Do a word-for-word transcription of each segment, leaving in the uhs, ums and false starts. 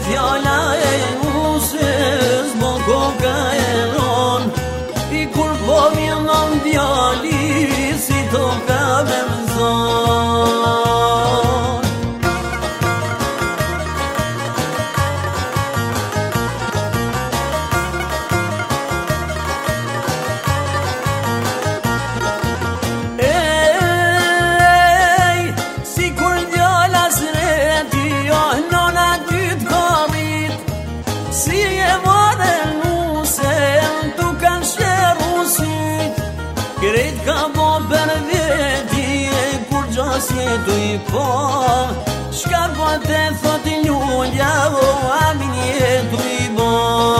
fjala e usës mo koka e ron, i kur po vjenon djali si toka me mëzon. Krejt ka bo për veti e kur gjas jetu i po, shka po te thot i ljulja o amin jetu i bo.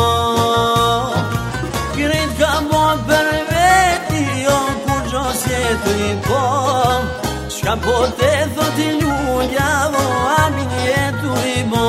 Krejt ka bo për veti o kur gjas jetu i po, shka po te thot i ljulja o amin jetu i bo.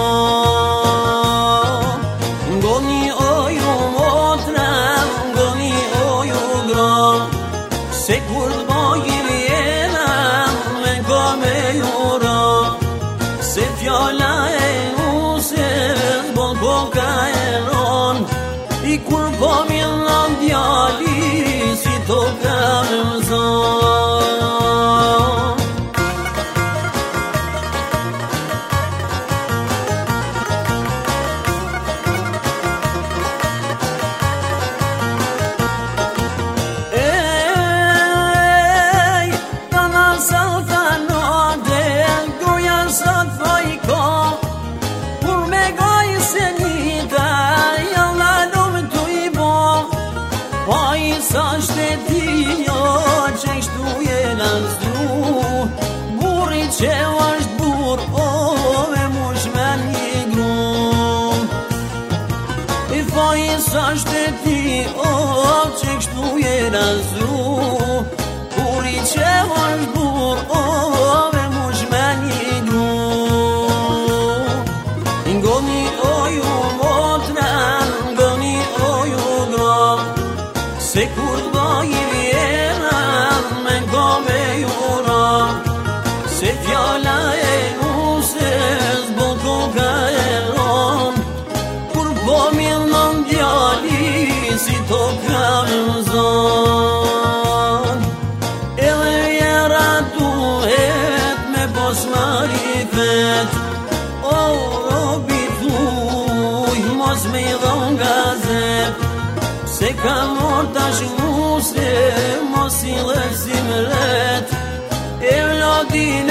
Ngoni oju motra, ngoni oju gro, se kur t'bojim jena me kome juro, se fjalla e usës bo koka e ron, i kur po millan djali si toka me mëzon. Pa i sa shtetijo që kështu jena zdu, burri që është bur, o me mushmen një gru. Pa i sa shtetijo që kështu jena zdu, burri që është bur, o me mushmen një gru. Ngoni oju motra, ngoni oju gro, se kur t'bojim jena me kome juro, se fjalla e usës bo koka e ron, kur po milnon djali si toka me mëzon. Edhe vjera duhet me pos marifet, o robi tuj mos me i dhon gazet, se ka mor tash muse mos i dhe si mret, e vlodin